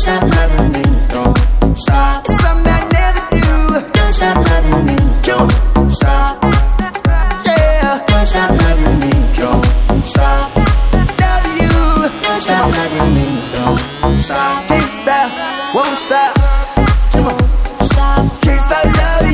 stop loving me. Don't stop. It's something I never do. Don't stop loving me. Don't stop. Yeah. Don't stop loving me. Don't stop. Love you. Don't stop loving me. Don't stop. Can't stop. Won't stop. Come on. Stop. Can't stop loving you.